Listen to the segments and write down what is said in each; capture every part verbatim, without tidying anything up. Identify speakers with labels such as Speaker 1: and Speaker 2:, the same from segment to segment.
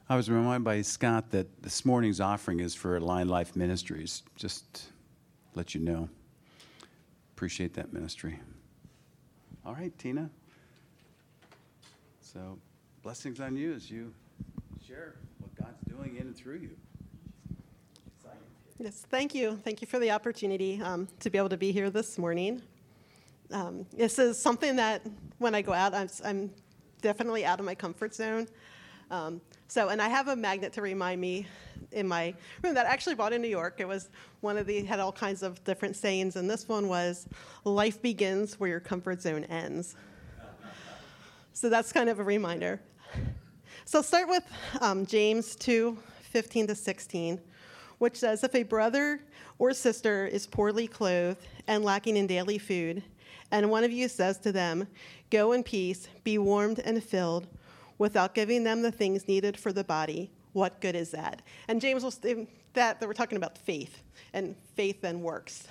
Speaker 1: I was reminded by Scott that this morning's offering is for Line Life Ministries. Just let you know. Appreciate that ministry. All right, Tina. So, blessings on you as you share what God's doing in and through you.
Speaker 2: Yes, thank you. Thank you for the opportunity um, to be able to be here this morning. Um, this is something that when I go out, I'm, I'm definitely out of my comfort zone. Um, so, and I have a magnet to remind me in my room that I actually bought in New York. It was one of the, had all kinds of different sayings, and this one was, life begins where your comfort zone ends. So that's kind of a reminder. So I'll start with um, James two, fifteen to sixteen, which says, if a brother or sister is poorly clothed and lacking in daily food, and one of you says to them, go in peace, be warmed and filled, without giving them the things needed for the body, what good is that? And James was that, that we're talking about faith, and faith then works.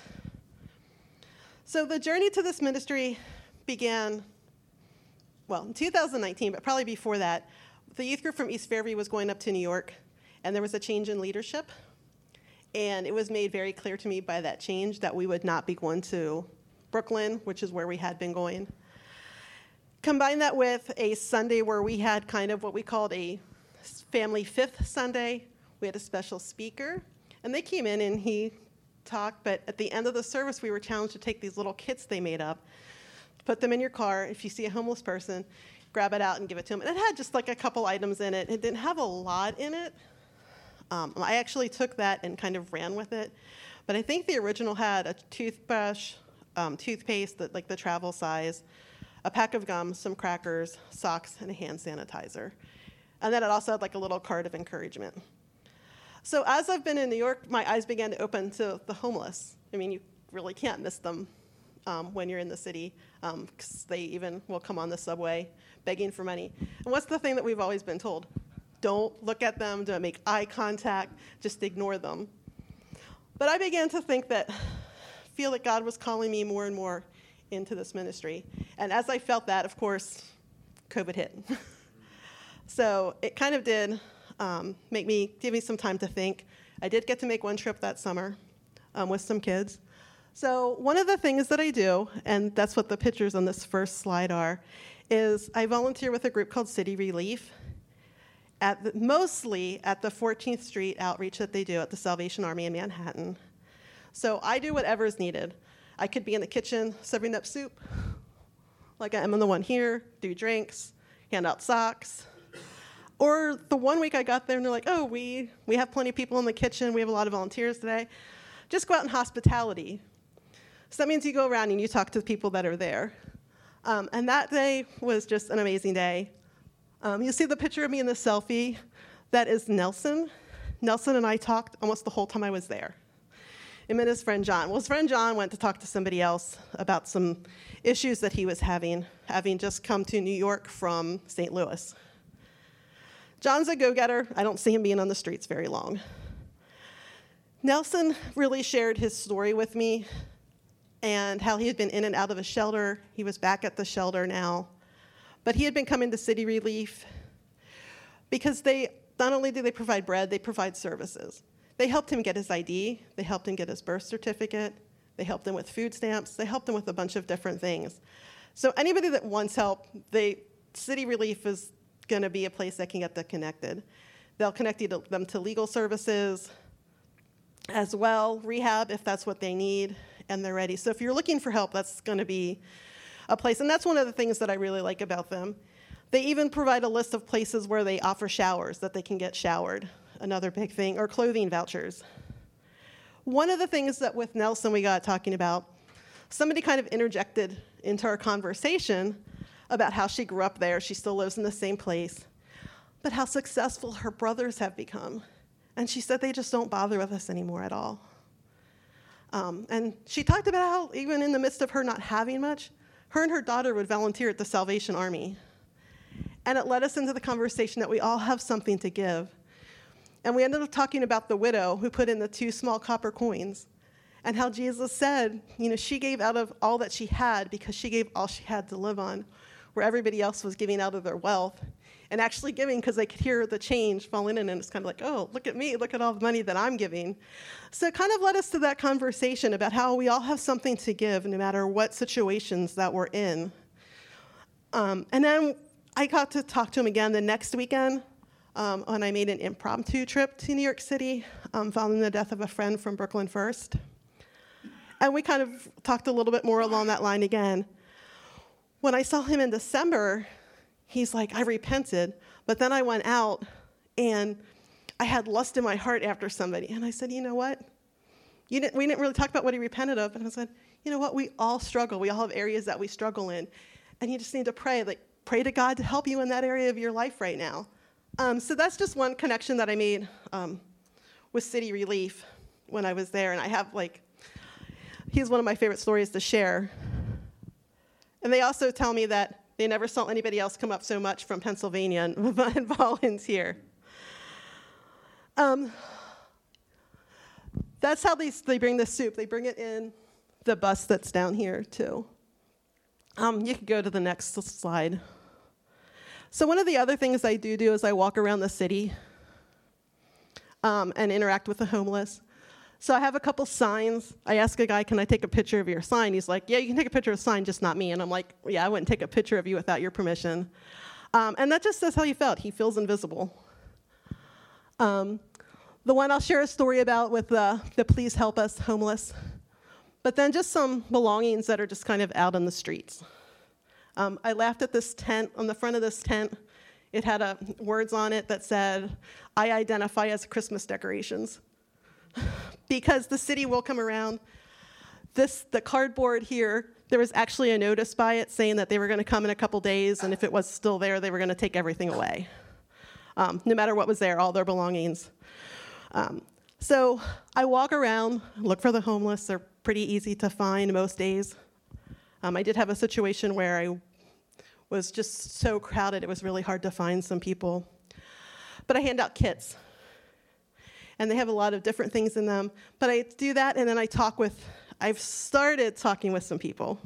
Speaker 2: So the journey to this ministry began, well, in two thousand nineteen, but probably before that. The youth group from East Fairview was going up to New York, and there was a change in leadership. And it was made very clear to me by that change that we would not be going to Brooklyn, which is where we had been going. Combine that with a Sunday where we had kind of what we called a family fifth Sunday. We had a special speaker, and they came in and he talked, but at the end of the service, we were challenged to take these little kits they made up, put them in your car. If you see a homeless person, grab it out and give it to them. And it had just like a couple items in it. It didn't have a lot in it. Um, I actually took that and kind of ran with it. But I think the original had a toothbrush, um, toothpaste, that, like the travel size, a pack of gum, some crackers, socks, and a hand sanitizer. And then it also had like a little card of encouragement. So as I've been in New York, my eyes began to open to the homeless. I mean, you really can't miss them um, when you're in the city, because um, they even will come on the subway begging for money. And what's the thing that we've always been told? Don't look at them, don't make eye contact, just ignore them. But I began to think that, feel that God was calling me more and more into this ministry. And as I felt that, of course, COVID hit. So it kind of did um, make me, give me some time to think. I did get to make one trip that summer um, with some kids. So one of the things that I do, and that's what the pictures on this first slide are, is I volunteer with a group called City Relief, at the, mostly at the fourteenth Street outreach that they do at the Salvation Army in Manhattan. So I do whatever is needed. I could be in the kitchen serving up soup, like I am on the one here, do drinks, hand out socks. Or the one week I got there and they're like, oh, we, we have plenty of people in the kitchen, we have a lot of volunteers today. Just go out in hospitality. So that means you go around and you talk to the people that are there. Um, and that day was just an amazing day. Um, you see the picture of me in the selfie. That is Nelson. Nelson and I talked almost the whole time I was there. Him and his friend John. Well, his friend John went to talk to somebody else about some issues that he was having, having just come to New York from Saint Louis. John's a go-getter. I don't see him being on the streets very long. Nelson really shared his story with me and how he had been in and out of a shelter. He was back at the shelter now. But he had been coming to City Relief because they, not only do they provide bread, they provide services. They helped him get his I D. They helped him get his birth certificate. They helped him with food stamps. They helped him with a bunch of different things. So anybody that wants help, they, City Relief is going to be a place that can get them connected. They'll connect you to, them to legal services as well, rehab if that's what they need, and they're ready. So if you're looking for help, that's going to be a place. And that's one of the things that I really like about them. They even provide a list of places where they offer showers, that they can get showered, another big thing, or clothing vouchers. One of the things that with Nelson we got talking about, somebody kind of interjected into our conversation about how she grew up there. She still lives in the same place, but how successful her brothers have become. And she said they just don't bother with us anymore at all. Um, and she talked about how even in the midst of her not having much, her and her daughter would volunteer at the Salvation Army. And it led us into the conversation that we all have something to give. And we ended up talking about the widow who put in the two small copper coins and how Jesus said, you know, she gave out of all that she had because she gave all she had to live on, where everybody else was giving out of their wealth. and actually giving because they could hear the change falling in, and it's kind of like, oh, look at me, look at all the money that I'm giving. So it kind of led us to that conversation about how we all have something to give no matter what situations that we're in. Um, and then I got to talk to him again the next weekend um, when I made an impromptu trip to New York City um, following the death of a friend from Brooklyn First. And we kind of talked a little bit more along that line again. When I saw him in December, he's like, I repented, but then I went out and I had lust in my heart after somebody. And I said, you know what? You didn't, we didn't really talk about what he repented of. And I said, you know what? We all struggle. We all have areas that we struggle in. And you just need to pray, like, pray to God to help you in that area of your life right now. Um, so that's just one connection that I made um, with City Relief when I was there. And I have, like, he's one of my favorite stories to share. And they also tell me that they never saw anybody else come up so much from Pennsylvania and, and volunteer. Um, that's how they, they bring the soup. They bring it in the bus that's down here, too. Um, you can go to the next slide. So one of the other things I do do is I walk around the city um, and interact with the homeless. So I have a couple signs. I ask a guy, can I take a picture of your sign? He's like, yeah, you can take a picture of a sign, just not me. And I'm like, yeah, I wouldn't take a picture of you without your permission. Um, and that just says how he felt. He feels invisible. Um, the one I'll share a story about with the, the Please Help Us homeless, but then just some belongings that are just kind of out on the streets. Um, I laughed at this tent. On the front of this tent, it had a, words on it that said, I identify as Christmas decorations. Because the city will come around. This, the cardboard here, there was actually a notice by it saying that they were going to come in a couple days, and if it was still there, they were going to take everything away. Um, no matter what was there, all their belongings. Um, so I walk around, look for the homeless. They're pretty easy to find most days. Um, I did have a situation where I was just so crowded, it was really hard to find some people. But I hand out kits. And they have a lot of different things in them. But I do that, and then I talk with, I've started talking with some people.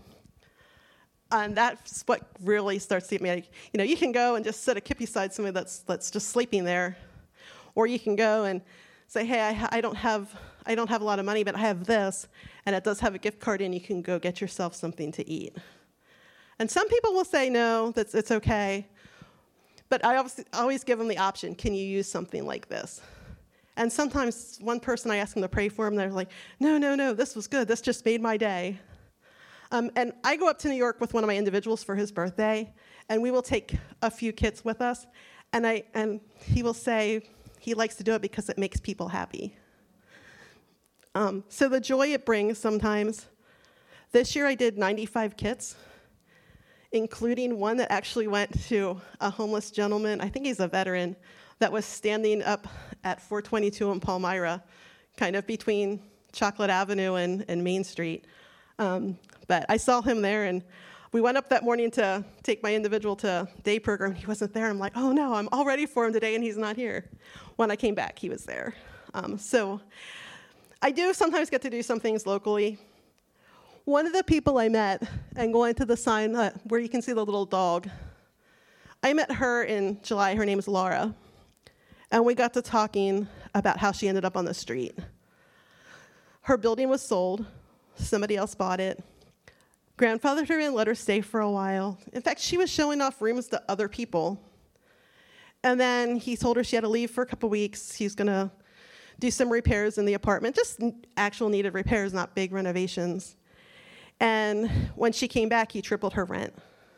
Speaker 2: And that's what really starts to get me, like, you know, you can go and just set a kit beside somebody that's, that's just sleeping there. Or you can go and say, hey, I, I, don't have, I don't have a lot of money, but I have this, and it does have a gift card, and you can go get yourself something to eat. And some people will say, no, that's, it's okay. But I obviously, always give them the option, can you use something like this? And sometimes one person, I ask them to pray for them, they're like, no, no, no, this was good. This just made my day. Um, and I go up to New York with one of my individuals for his birthday, and we will take a few kits with us. And, I, and he will say he likes to do it because it makes people happy. Um, so the joy it brings sometimes. This year I did ninety-five kits, including one that actually went to a homeless gentleman. I think he's a veteran, that was standing up at four twenty-two in Palmyra, kind of between Chocolate Avenue and, and Main Street. Um, but I saw him there, and we went up that morning to take my individual to day program. He wasn't there. I'm like, oh, no, I'm all ready for him today, and he's not here. When I came back, he was there. Um, so I do sometimes get to do some things locally. One of the people I met, and going to the sign uh, where you can see the little dog, I met her in July. Her name is Laura. And we got to talking about how she ended up on the street. Her building was sold. Somebody else bought it. Grandfathered her in, let her stay for a while. In fact, she was showing off rooms to other people. And then he told her she had to leave for a couple weeks. He's going to do some repairs in the apartment, just actual needed repairs, not big renovations. And when she came back, he tripled her rent.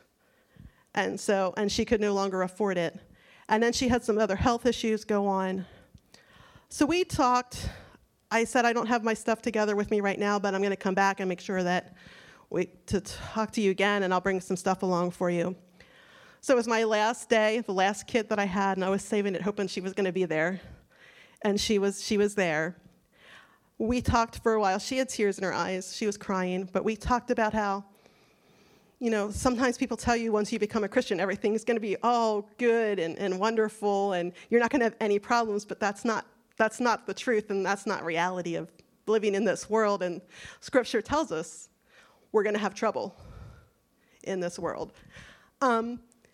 Speaker 2: And so, and she could no longer afford it. And then she had some other health issues go on. So we talked. I said, I don't have my stuff together with me right now, but I'm going to come back and make sure that we to talk to you again, and I'll bring some stuff along for you. So it was my last day, the last kit that I had, and I was saving it, hoping she was going to be there. And she was, she was there. We talked for a while. She had tears in her eyes. She was crying, but we talked about how, you know, sometimes people tell you once you become a Christian, everything's going to be all good and, and wonderful, and you're not going to have any problems, but that's not that's not the truth, and that's not reality of living in this world. And Scripture tells us we're going to have trouble in this world. Um,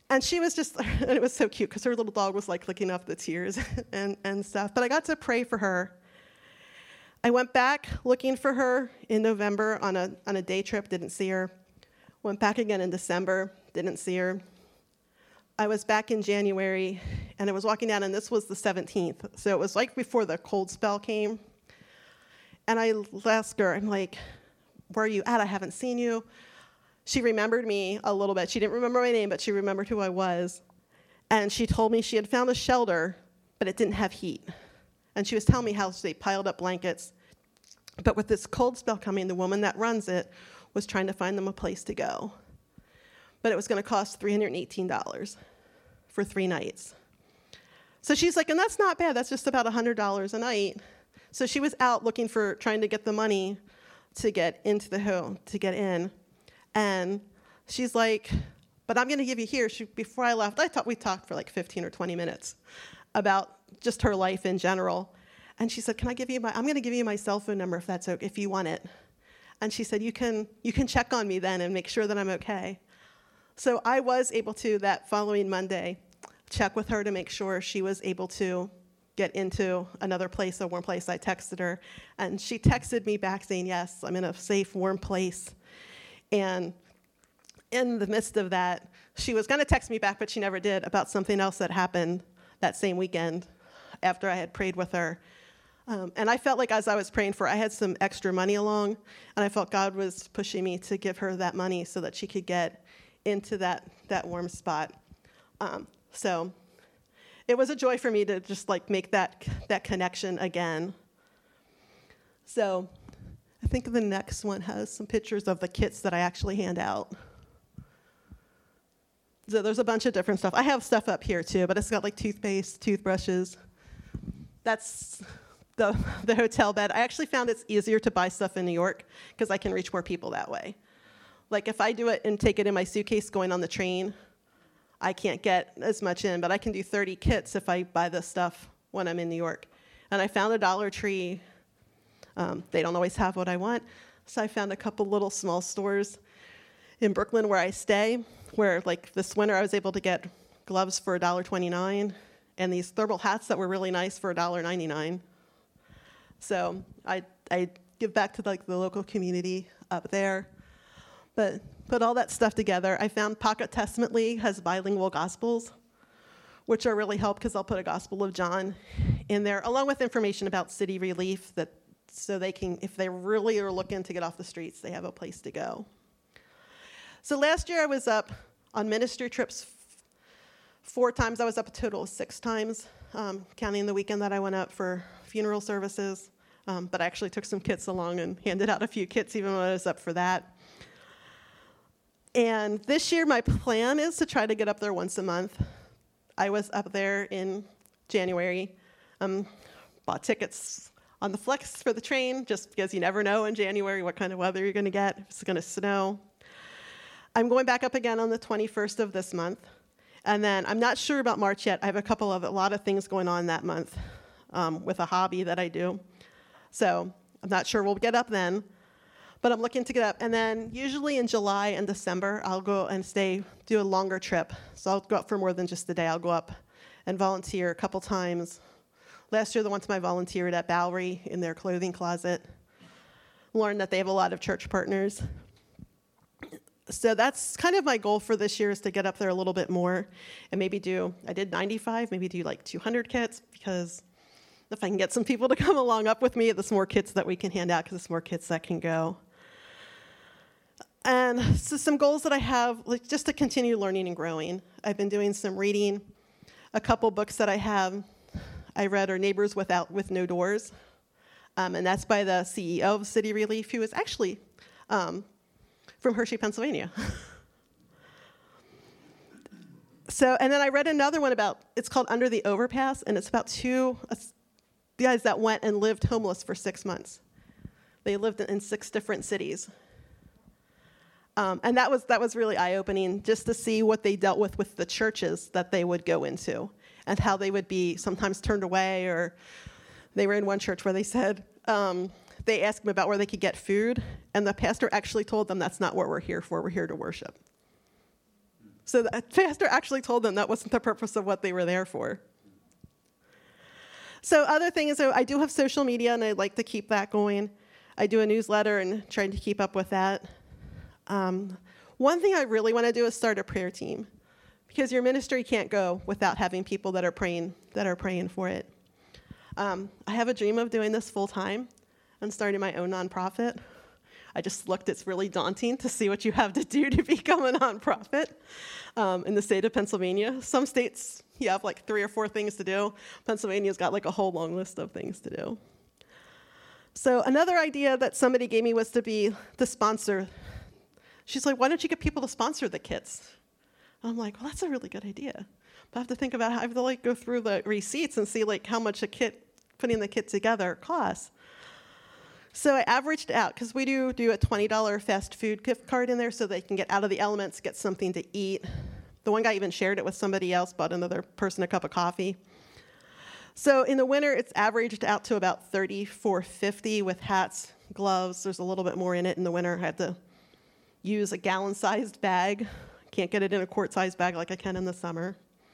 Speaker 2: And she was just, and it was so cute because her little dog was like licking off the tears and, and stuff. But I got to pray for her. I went back looking for her in November on a on a day trip, didn't see her. Went back again in December, didn't see her. I was back in January, and I was walking down, and this was the seventeenth. So it was like before the cold spell came. And I asked her, I'm like, where are you at? I haven't seen you. She remembered me a little bit. She didn't remember my name, but she remembered who I was. And she told me she had found a shelter, but it didn't have heat. And she was telling me how they piled up blankets. But with this cold spell coming, the woman that runs it was trying to find them a place to go. But it was going to cost three hundred eighteen dollars for three nights. So she's like, and that's not bad. That's just about one hundred dollars a night. So she was out looking for, trying to get the money to get into the home, to get in. And she's like, but I'm going to give you here. She, before I left, I thought we talked for like fifteen or twenty minutes about just her life in general. And she said, can I give you my, I'm going to give you my cell phone number if that's okay, if you want it. And she said, you can, you can check on me then and make sure that I'm okay. So I was able to, that following Monday, check with her to make sure she was able to get into another place, a warm place. I texted her, and she texted me back saying, yes, I'm in a safe, warm place. And in the midst of that, she was going to text me back, but she never did, about something else that happened that same weekend after I had prayed with her. Um, and I felt like as I was praying for her, I had some extra money along, and I felt God was pushing me to give her that money so that she could get into that, that warm spot. Um, so it was a joy for me to just like make that, that connection again. So I think the next one has some pictures of the kits that I actually hand out. So there's a bunch of different stuff. I have stuff up here too, but it's got like toothpaste, toothbrushes. That's the, the hotel bed. I actually found it's easier to buy stuff in New York because I can reach more people that way. Like if I do it and take it in my suitcase going on the train, I can't get as much in, but I can do thirty kits if I buy this stuff when I'm in New York. And I found a Dollar Tree. Um, they don't always have what I want, so I found a couple little small stores in Brooklyn where I stay, where like this winter I was able to get gloves for one dollar twenty-nine and these thermal hats that were really nice for one dollar ninety-nine. So I I give back to like the local community up there. But put all that stuff together. I found Pocket Testament League has bilingual gospels, which are really helpful because I'll put a Gospel of John in there, along with information about City Relief, that so they can, if they really are looking to get off the streets, they have a place to go. So last year I was up on ministry trips f- four times. I was up a total of six times, um, counting the weekend that I went up for funeral services. Um, but I actually took some kits along and handed out a few kits even when I was up for that. And this year, my plan is to try to get up there once a month. I was up there in January, um, bought tickets on the Flex for the train, just because you never know in January what kind of weather you're going to get, if it's going to snow. I'm going back up again on the twenty-first of this month. And then I'm not sure about March yet. I have a couple of, a lot of things going on that month um, with a hobby that I do. So I'm not sure we'll get up then. But I'm looking to get up. And then usually in July and December, I'll go and stay, do a longer trip. So I'll go up for more than just a day. I'll go up and volunteer a couple times. Last year, the one time I volunteered at Bowery in their clothing closet. Learned that they have a lot of church partners. So that's kind of my goal for this year, is to get up there a little bit more and maybe do, I did ninety-five, maybe do like two hundred kits, because if I can get some people to come along up with me, there's more kits that we can hand out because there's more kits that can go. And so some goals that I have, like just to continue learning and growing. I've been doing some reading. A couple books that I have, I read are Neighbors Without with No Doors, um, and that's by the C E O of City Relief, who is actually um, from Hershey, Pennsylvania. So, and then I read another one about, it's called Under the Overpass, and it's about two uh, guys that went and lived homeless for six months. They lived in six different cities. Um, and that was that was really eye-opening, just to see what they dealt with with the churches that they would go into, and how they would be sometimes turned away. Or they were in one church where they said, um, they asked them about where they could get food, and the pastor actually told them, that's not what we're here for, we're here to worship. So the pastor actually told them that wasn't the purpose of what they were there for. So other things, so I do have social media, and I'd like to keep that going. I do a newsletter and trying to keep up with that. Um, one thing I really want to do is start a prayer team, because your ministry can't go without having people that are praying that are praying for it. Um, I have a dream of doing this full time and starting my own nonprofit. I just looked; it's really daunting to see what you have to do to become a nonprofit um, in the state of Pennsylvania. Some states, you have like three or four things to do. Pennsylvania's got like a whole long list of things to do. So another idea that somebody gave me was to be the sponsor. She's like, why don't you get people to sponsor the kits? I'm like, well, that's a really good idea. But I have to think about how I have to like go through the receipts and see like how much a kit, putting the kit together costs. So I averaged out, because we do do a twenty dollars fast food gift card in there so they can get out of the elements, get something to eat. The one guy even shared it with somebody else, bought another person a cup of coffee. So in the winter, it's averaged out to about thirty-four fifty with hats, gloves. There's a little bit more in it in the winter. I had to use a gallon-sized bag. Can't get it in a quart-sized bag like I can in the summer.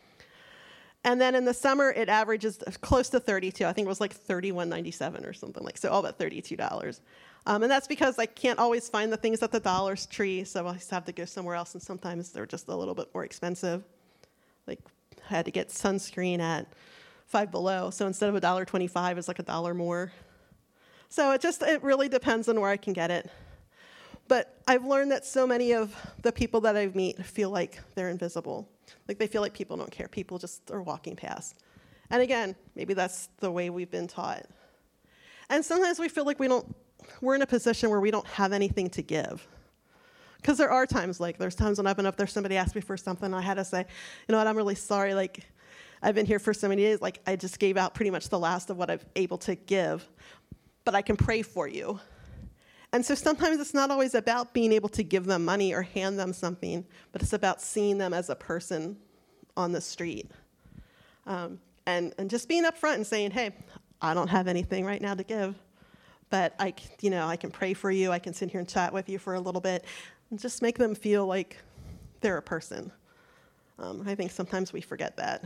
Speaker 2: And then in the summer, it averages close to thirty-two. I think it was like thirty-one ninety-seven or something like so, all about thirty-two dollars. Um, and that's because I can't always find the things at the Dollar Tree, so I just have to go somewhere else, and sometimes they're just a little bit more expensive. Like, I had to get sunscreen at Five Below, so instead of one dollar twenty-five, it's like a dollar more. So it just, it really depends on where I can get it. But I've learned that so many of the people that I meet feel like they're invisible. Like they feel like people don't care. People just are walking past. And again, maybe that's the way we've been taught. And sometimes we feel like we don't, we're in a position where we don't have anything to give. Because there are times, like there's times when I've been up there, somebody asked me for something, and I had to say, you know what, I'm really sorry, like I've been here for so many days, like I just gave out pretty much the last of what I'm able to give, but I can pray for you. And so sometimes it's not always about being able to give them money or hand them something, but it's about seeing them as a person on the street. Um, and, and just being upfront and saying, hey, I don't have anything right now to give, but I, you know, I can pray for you. I can sit here and chat with you for a little bit and just make them feel like they're a person. Um, I think sometimes we forget that.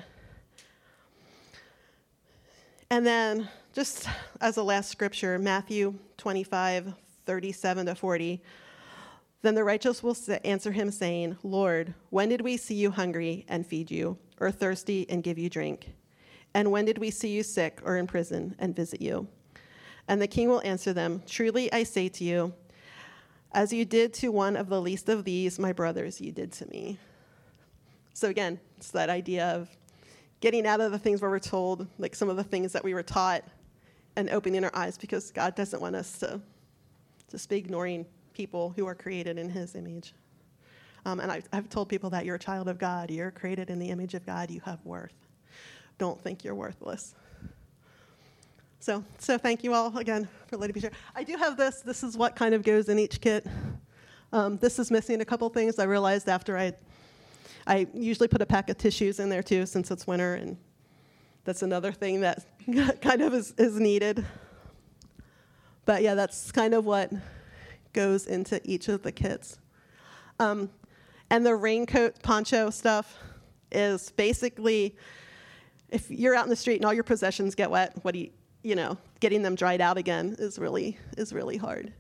Speaker 2: And then just as a last scripture, Matthew twenty-five, thirty-seven to forty. Then the righteous will answer him, saying, Lord, when did we see you hungry and feed you, or thirsty and give you drink? And when did we see you sick or in prison and visit you? And the king will answer them, truly I say to you, as you did to one of the least of these, my brothers, you did to me. So again, it's that idea of getting out of the things where we're told, like some of the things that we were taught, and opening our eyes, because God doesn't want us to just be ignoring people who are created in his image. Um, and I've, I've told people that you're a child of God. You're created in the image of God. You have worth. Don't think you're worthless. So, so thank you all again for letting me share. I do have this. This is what kind of goes in each kit. Um, this is missing a couple things. I realized after I, I usually put a pack of tissues in there too, since it's winter, and that's another thing that kind of is, is needed. But yeah, that's kind of what goes into each of the kits. Um, and the raincoat poncho stuff is basically, if you're out in the street and all your possessions get wet, what do you, you know, getting them dried out again is really, is really hard.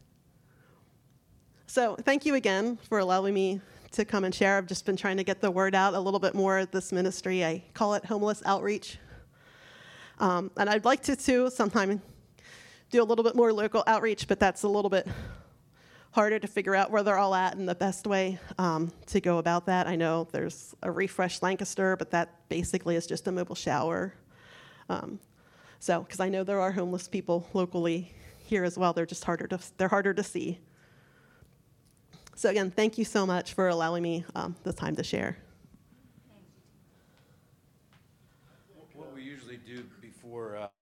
Speaker 2: So thank you again for allowing me to come and share. I've just been trying to get the word out a little bit more at this ministry. I call it Homeless Outreach. Um, and I'd like to, too, sometime do a little bit more local outreach, but that's a little bit harder to figure out where they're all at and the best way um, to go about that. I know there's a Refresh Lancaster, but that basically is just a mobile shower. Um, so, because I know there are homeless people locally here as well. They're just harder to, they're harder to see. So again, thank you so much for allowing me um, the time to share.
Speaker 1: What we usually do before uh